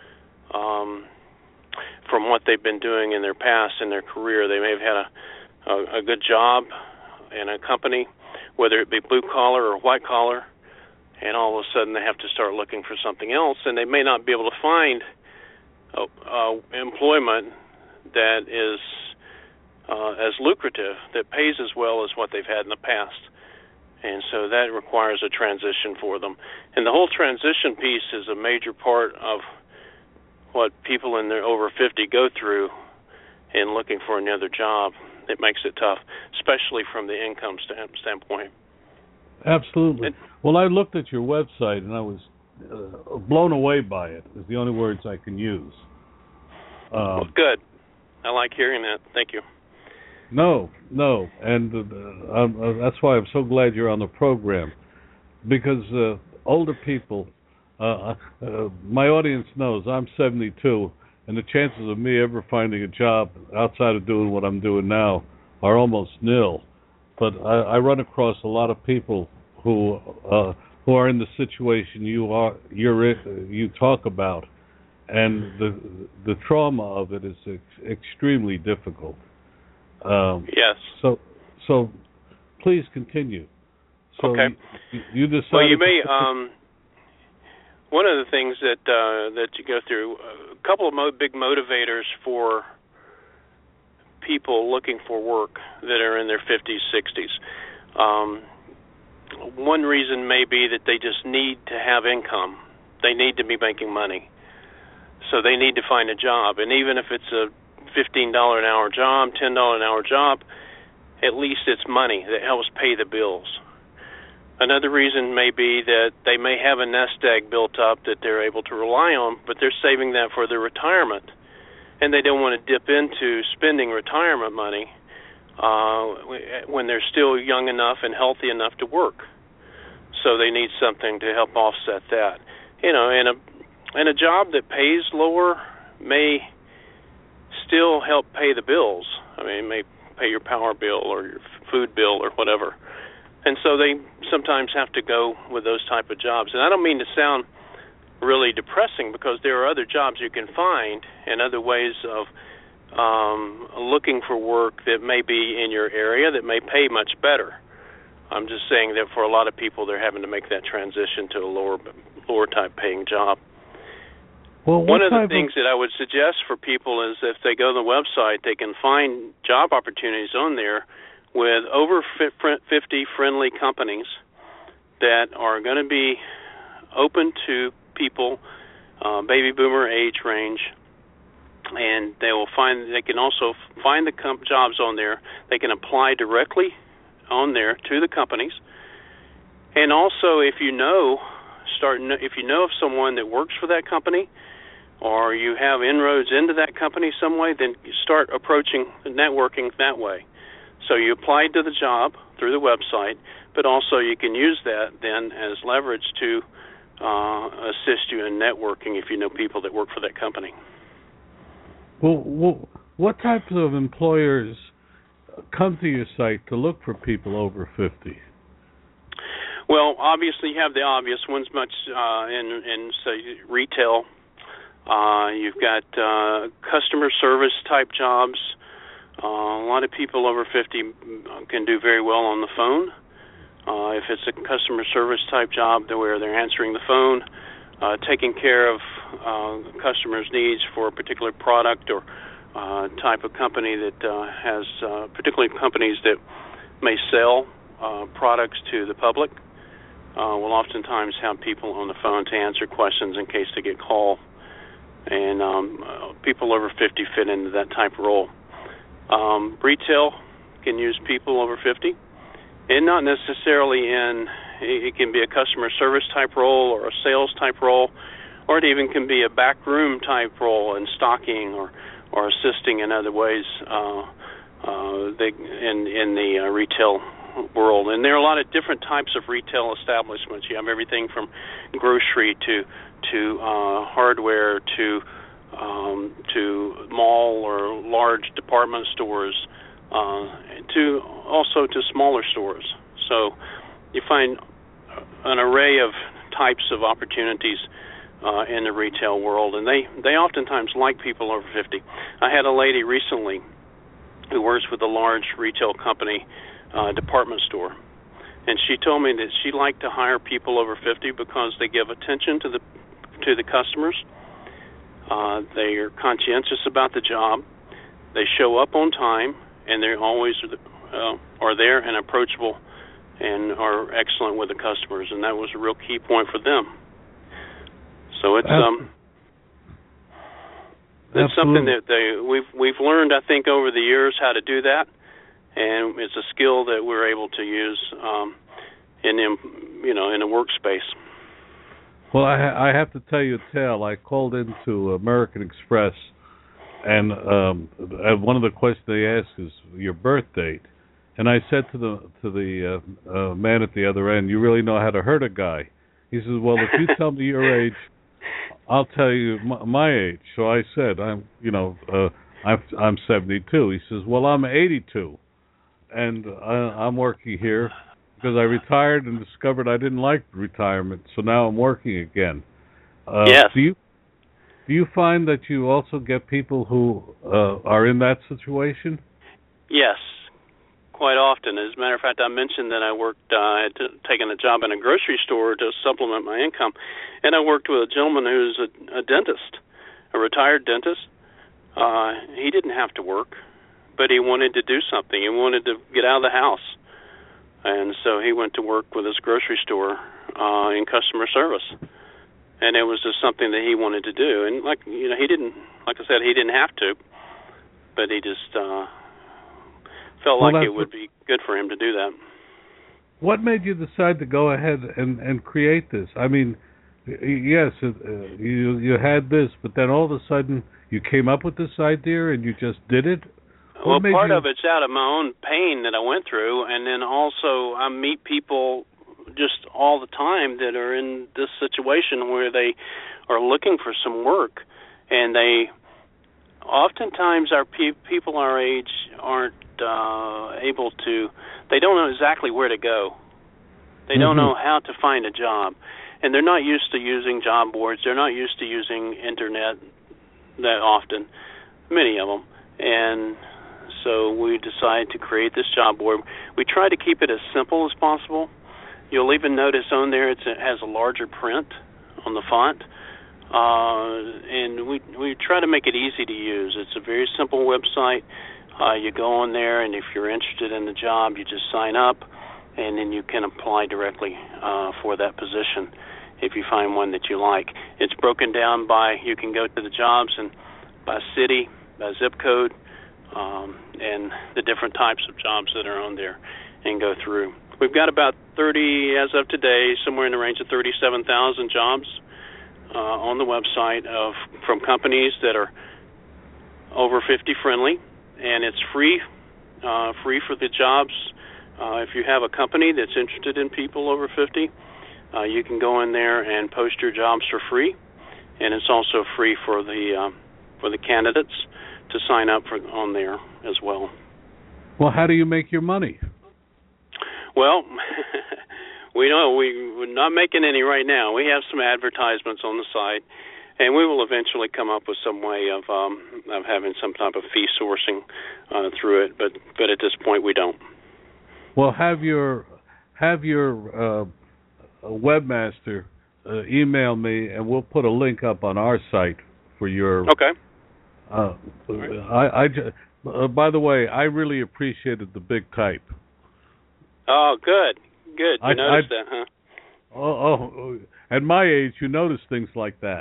from what they've been doing in their past, in their career. They may have had a good job in a company, whether it be blue collar or white collar, and all of a sudden they have to start looking for something else, and they may not be able to find employment that is as lucrative, that pays as well as what they've had in the past. And so that requires a transition for them. And the whole transition piece is a major part of what people in their over 50 go through in looking for another job. It makes it tough, especially from the income standpoint. Absolutely. Well, I looked at your website and I was blown away by it, is the only words I can use. Well, good. I like hearing that. Thank you. No, and that's why I'm so glad you're on the program, because older people, my audience knows I'm 72, and the chances of me ever finding a job outside of doing what I'm doing now are almost nil. But I run across a lot of people who are in the situation you talk about, and the trauma of it is extremely difficult. Yes. So please continue. So okay. You decided. Well, you may. One of the things that you go through, a couple of big motivators for people looking for work that are in their 50s, 60s. One reason may be that they just need to have income. They need to be making money. So they need to find a job. And even if it's a $15 an hour job, $10 an hour job, at least it's money that helps pay the bills. Another reason may be that they may have a nest egg built up that they're able to rely on, but they're saving that for their retirement. And they don't want to dip into spending retirement money when they're still young enough and healthy enough to work. So they need something to help offset that. And a job that pays lower may still help pay the bills. I mean, it may pay your power bill or your food bill or whatever. And so they sometimes have to go with those type of jobs. And I don't mean to sound really depressing, because there are other jobs you can find and other ways of looking for work that may be in your area that may pay much better. I'm just saying that for a lot of people, they're having to make that transition to a lower type paying job. Well, one of the things that I would suggest for people is if they go to the website, they can find job opportunities on there with over 50 friendly companies that are going to be open to people, baby boomer age range, and they can also find the jobs on there. They can apply directly on there to the companies. And also, if you know of someone that works for that company, or you have inroads into that company some way, then you start approaching networking that way. So you applied to the job through the website, but also you can use that then as leverage to assist you in networking if you know people that work for that company. Well, what types of employers come to your site to look for people over 50? Well, obviously you have the obvious ones, much in say retail. You've got customer service type jobs. A lot of people over 50 can do very well on the phone. If it's a customer service type job where they're answering the phone, taking care of customers' needs for a particular product or type of company that has, particularly companies that may sell products to the public, will oftentimes have people on the phone to answer questions in case they get called. And people over 50 fit into that type of role. Retail can use people over 50, and not necessarily in it can be a customer service type role or a sales type role, or it even can be a backroom type role in stocking or assisting in other ways in the retail world. And there are a lot of different types of retail establishments. You have everything from grocery to hardware to mall or large department stores, to also to smaller stores. So you find an array of types of opportunities in the retail world, and they oftentimes like people over 50. I had a lady recently who works with a large retail company, department store, and she told me that she liked to hire people over 50 because they give attention to the customers. They are conscientious about the job. They show up on time, and they always are there and approachable and are excellent with the customers, and that was a real key point for them. So it's something that we've learned, I think, over the years how to do that, and it's a skill that we're able to use in a workspace. Well, I have to tell you a tale. I called into American Express, and one of the questions they ask is your birth date. And I said to the man at the other end, "You really know how to hurt a guy." He says, "Well, if you tell me your age, I'll tell you my age." So I said, I'm 72. He says, "Well, I'm 82, and I'm working here because I retired and discovered I didn't like retirement, so now I'm working again." Yes. Do you find that you also get people who are in that situation? Yes, quite often. As a matter of fact, I mentioned that I had taken a job in a grocery store to supplement my income, and I worked with a gentleman who's a dentist, a retired dentist. He didn't have to work, but he wanted to do something. He wanted to get out of the house, and so he went to work with his grocery store in customer service, and it was just something that he wanted to do. And he didn't have to, but he just felt like it would be good for him to do that. What made you decide to go ahead and create this? I mean, yes, you had this, but then all of a sudden you came up with this idea and you just did it? Well, part of it's out of my own pain that I went through, and then also I meet people just all the time that are in this situation where they are looking for some work, and they oftentimes people our age aren't able to. They don't know exactly where to go. They don't know how to find a job, and they're not used to using job boards. They're not used to using internet that often, many of them, and so we decided to create this job board. We try to keep it as simple as possible. You'll even notice on there it has a larger print on the font, and we try to make it easy to use. It's a very simple website. You go on there, and if you're interested in the job, you just sign up, and then you can apply directly for that position if you find one that you like. It's broken down you can go to the jobs and by city, by zip code, and the different types of jobs that are on there, and go through. We've got about 30, as of today, somewhere in the range of 37,000 jobs on the website from companies that are over 50 friendly, and it's free for the jobs. If you have a company that's interested in people over 50, you can go in there and post your jobs for free, and it's also free for the candidates to sign up on there as well. Well, how do you make your money? Well, we're not making any right now. We have some advertisements on the site, and we will eventually come up with some way of having some type of fee sourcing through it. But at this point, we don't. Well, have your webmaster email me, and we'll put a link up on our site for your. Okay. By the way, I really appreciated the big type. Oh, good. You noticed that, huh? Oh, at my age, you notice things like that.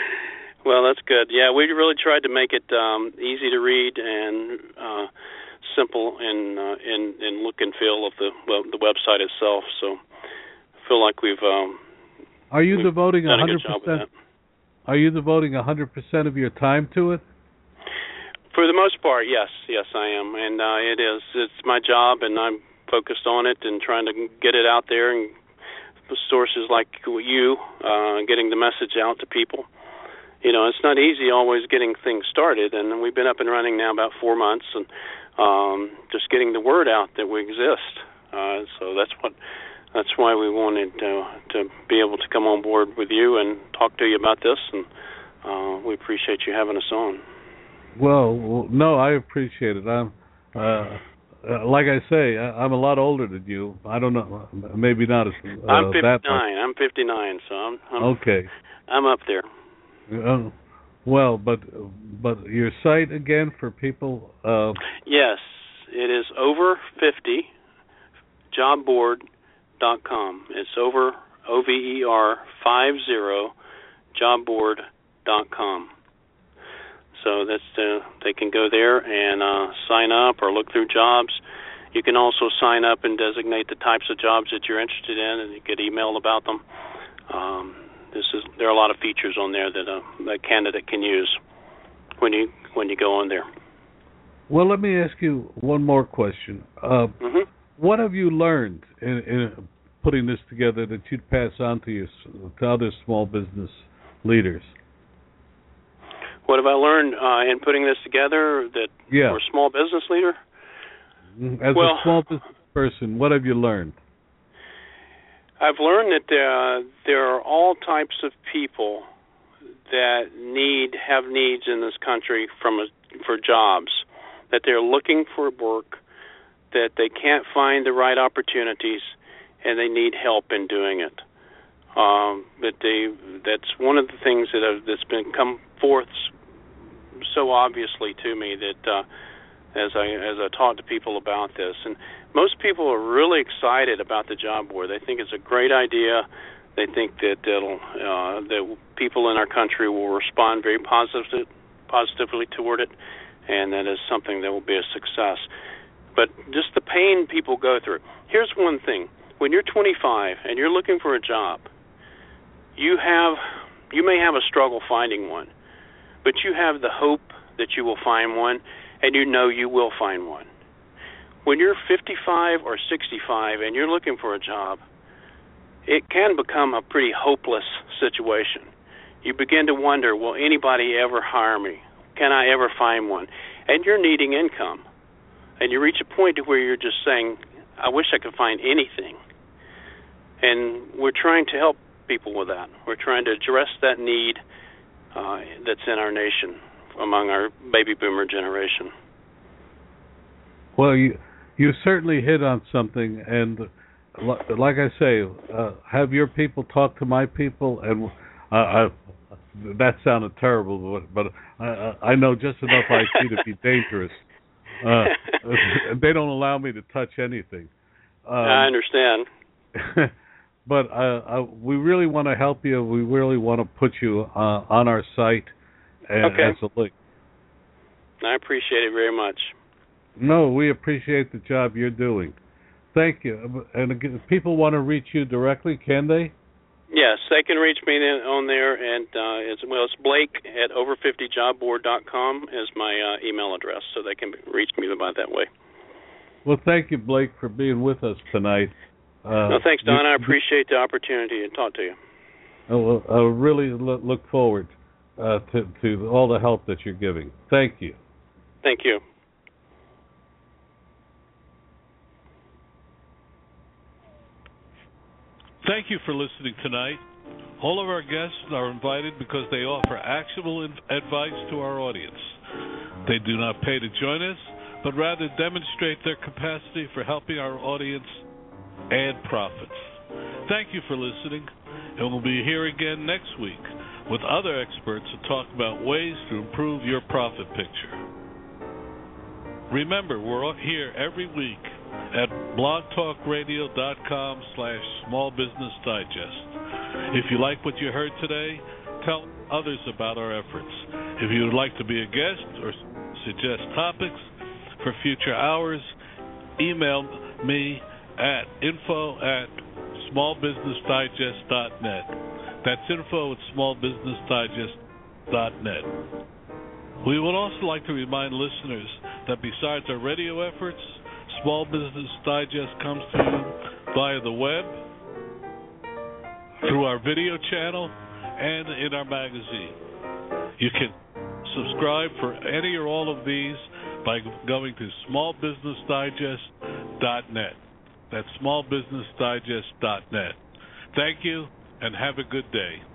Well, that's good. Yeah, we really tried to make it easy to read and simple in look and feel of the website itself. So I feel like we've Are you devoting done a good job with that. Are you devoting 100% of your time to it? For the most part, yes, I am, and it's my job, and I'm focused on it and trying to get it out there, and sources like you, getting the message out to people. You know, it's not easy always getting things started, and we've been up and running now about 4 months, and just getting the word out that we exist. So that's why we wanted to be able to come on board with you and talk to you about this, and we appreciate you having us on. Well, no, I appreciate it. I'm, like I say, I'm a lot older than you. I don't know, maybe not as I'm 59. that much. I'm 59, so I'm okay. I'm up there. Well, but your site again for people. Yes, it is over50jobboard.com. It's over OVER 50 jobboard.com. So that's they can go there and sign up or look through jobs. You can also sign up and designate the types of jobs that you're interested in, and you get emailed about them. There are a lot of features on there that a candidate can use when you go on there. Well, let me ask you one more question. What have you learned in putting this together that you'd pass on to other small business leaders? What have I learned in putting this together for a small business leader? As a small business person, what have you learned? I've learned that there are all types of people that have needs in this country for jobs, that they're looking for work, that they can't find the right opportunities, and they need help in doing it. That's one of the things that's been come forth so obviously to me that as I talk to people about this, and most people are really excited about the job board. They think it's a great idea. They think that that people in our country will respond very positively toward it, and that is something that will be a success. But just the pain people go through. Here's one thing: when you're 25 and you're looking for a job, you may have a struggle finding one, but you have the hope that you will find one, and you know you will find one. When you're 55 or 65 and you're looking for a job, it can become a pretty hopeless situation. You begin to wonder, will anybody ever hire me? Can I ever find one? And you're needing income. And you reach a point where you're just saying, I wish I could find anything. And we're trying to help people with that. We're trying to address that need that's in our nation among our baby boomer generation. Well, you certainly hit on something, and like I say, have your people talk to my people, and that sounded terrible, but I know just enough IT to be dangerous. They don't allow me to touch anything. I understand. But we really want to help you. We really want to put you on our site as a link. I appreciate it very much. No, we appreciate the job you're doing. Thank you. And if people want to reach you directly, can they? Yes, they can reach me on there, and it's Blake at over50jobboard.com is my email address, so they can reach me by that way. Well, thank you, Blake, for being with us tonight. No, thanks, Don. I appreciate the opportunity to talk to you. I really look forward to all the help that you're giving. Thank you. Thank you. Thank you for listening tonight. All of our guests are invited because they offer actionable advice to our audience. They do not pay to join us, but rather demonstrate their capacity for helping our audience add profits. Thank you for listening, and we'll be here again next week with other experts to talk about ways to improve your profit picture. Remember, we're here every week at blogtalkradio.com/smallbusinessdigest. If you like what you heard today, tell others about our efforts. If you would like to be a guest or suggest topics for future hours, email me at info@smallbusinessdigest.net. That's info@smallbusinessdigest.net. We would also like to remind listeners that besides our radio efforts, Small Business Digest comes to you via the web, through our video channel, and in our magazine. You can subscribe for any or all of these by going to smallbusinessdigest.net. That's smallbusinessdigest.net. Thank you, and have a good day.